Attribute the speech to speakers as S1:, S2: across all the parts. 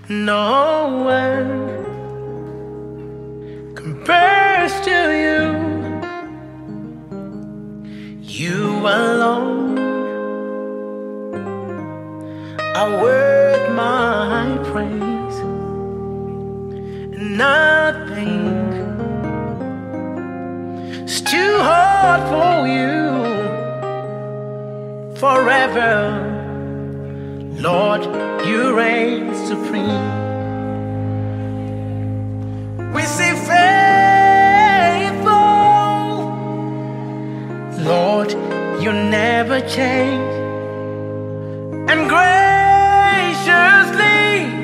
S1: No one compares to you. You alone are worth my praise. Nothing's too hard for you. Forever, Lord, you reign supreme. We say faithful, Lord, you never change. And graciously,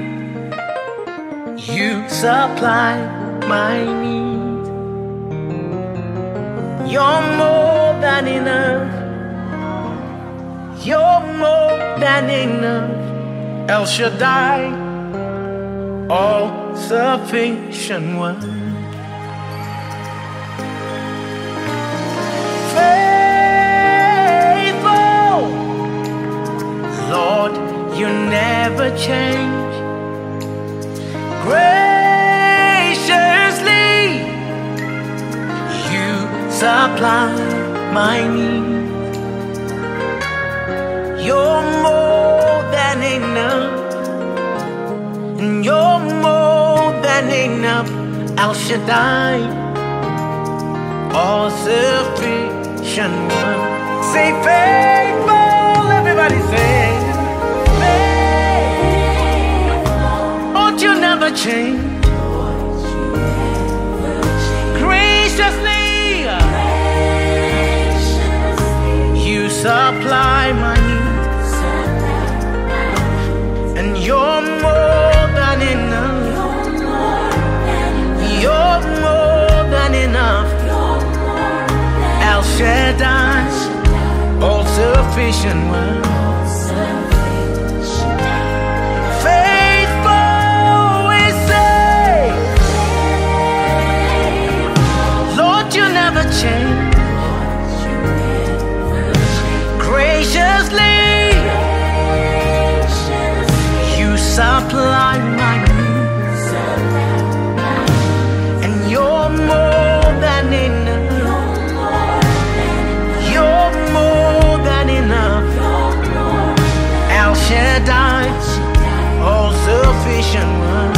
S1: you supply my need. You're more than enough. You're more than enough. El Shaddai, all sufficient one. Faithful, Lord, you never change. Graciously, you supply my need. You're more than enough, and you're more than enough. El Shaddai, all sufficient one. Say faithful, everybody say faithful. Lord, you never change. Graciously, you supply my need. And you're more than enough. You're more than enough. El Shaddai, all sufficient one. Faithful, we say, Lord, you never change. Graciously, supply my needs, and you're more than enough. You're more than enough. El Shaddai, all sufficient one.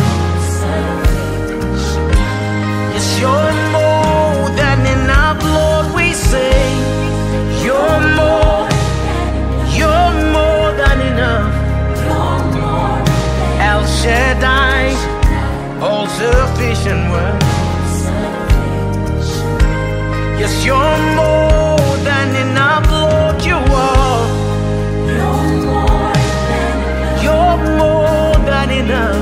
S1: Yes, you're more than enough, Lord. We say you're more than enough. El Shaddai, all sufficient one. Yes, you're more than enough, Lord, you are. You're more than enough.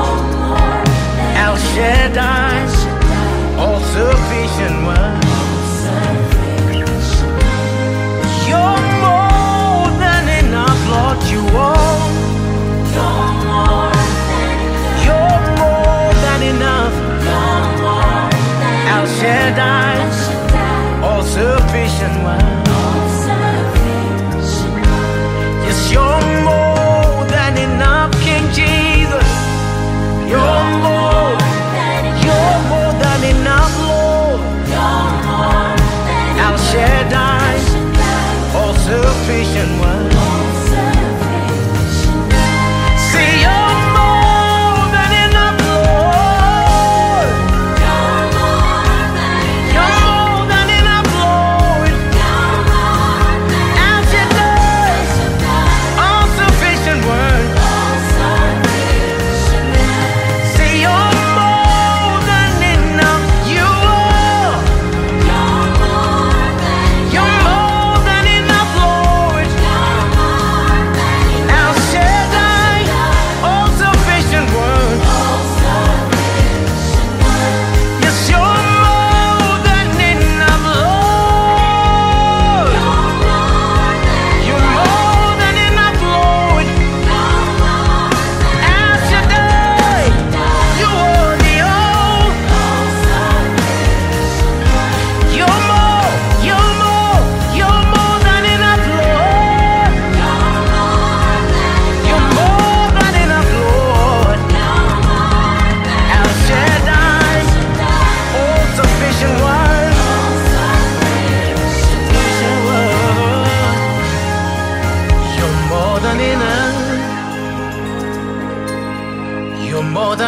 S1: El Shaddai, all sufficient one. You're more than enough, Lord, you are. You're more than enough. El Shaddai, all sufficient one. Yes, you're more than enough, King Jesus. You're more than enough, Lord. El Shaddai, all sufficient one.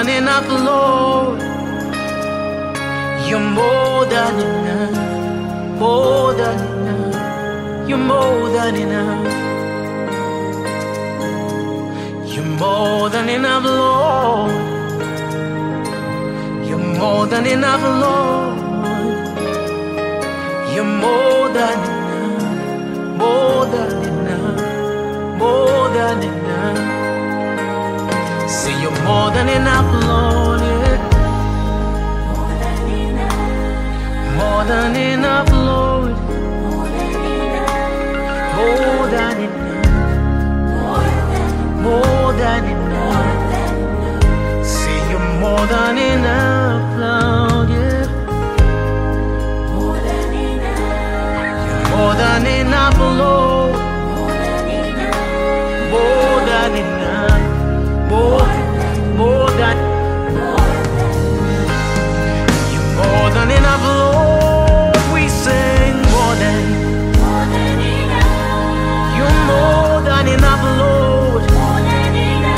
S1: than enough, Lord. You're more than enough, more than enough. You're more than enough. You're more than enough, Lord. You're more than enough, Lord. You're more than enough, more than enough, more than enough. Say you're more than enough, Lord. Yeah. More than enough, Lord. More than enough. More than enough. Say you're more than enough, Lord. Yeah. More than enough. You're more than enough, Lord. More than enough. More than. You're more than enough, Lord. We sing more than enough. You're more than enough, Lord. More than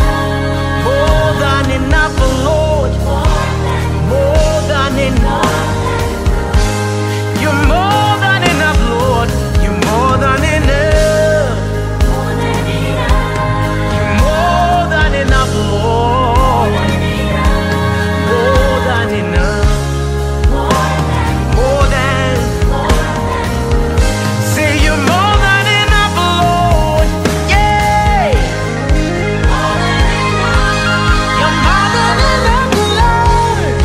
S1: enough, Lord. More than enough. You're more than enough, Lord. You're more than enough. You're more than enough, Lord. More than enough. More than. Say you're more than enough, Lord. Yeah. You're more than enough, Lord.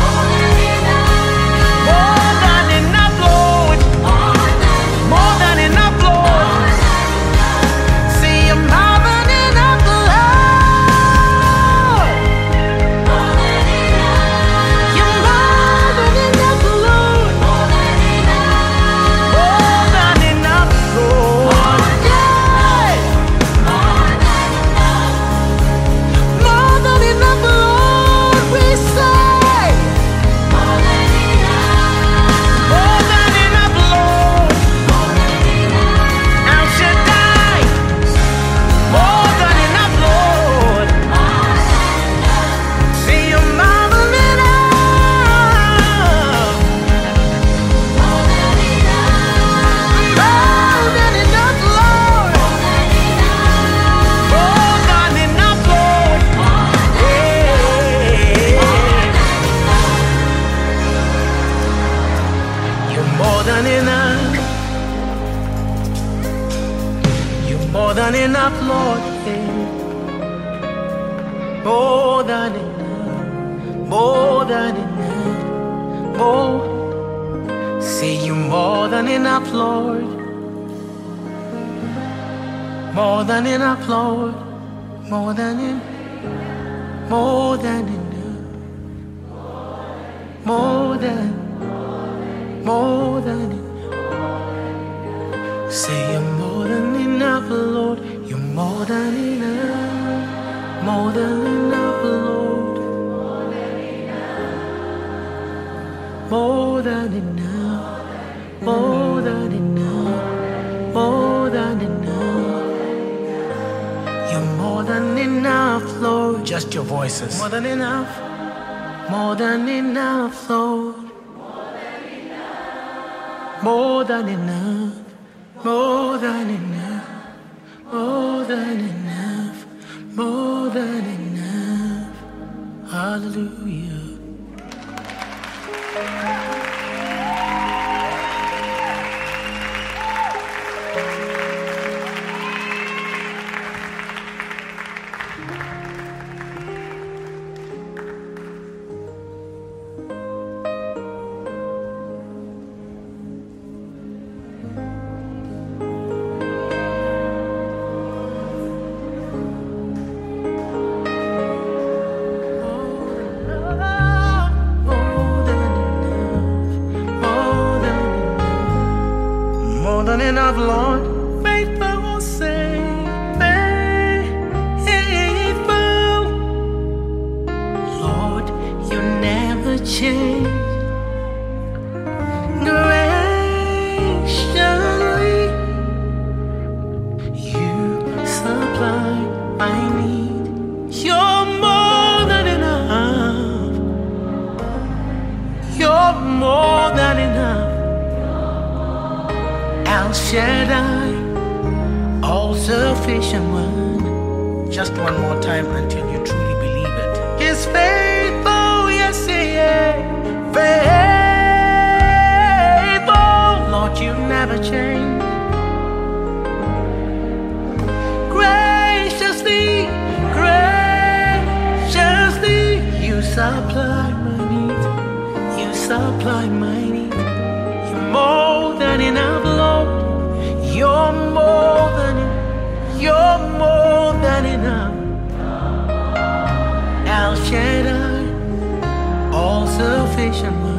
S1: More than enough, Lord. More than enough, Lord. Say you're more than enough, Lord. You're more than enough, Lord. More than enough, Lord. Yeah. More than enough, Lord. We say. More than enough, Lord. El Shaddai. More than enough, Lord. See you're more than enough. More than enough, Lord. More than enough, Lord. Yeah. You're more than enough. You're more than enough, Lord. Yeah. More than enough. More than enough. More. Say you're more than enough, Lord. More than enough, Lord. More than enough. More than enough. More than. More than enough. Say you're more than enough, Lord. You're more than enough. More than enough, Lord. More than enough. More than enough. More than enough. You're more than enough, Lord. Just your voices. More than enough. More than enough, Lord. More than enough. More than enough. More than enough. More than enough. Hallelujah. More than enough, Lord. Faithful, say, faithful. Lord, you never change. Graciously, you supply my need. You're more than enough. Shaddai, all sufficient one. Just one more time until you truly believe it. He's faithful, yes he is. Faithful, Lord, you never change. Graciously, graciously, you supply my need. You supply my need. You're more than enough, Lord. You're more than enough. You're more than enough. El Shaddai, all sufficient one.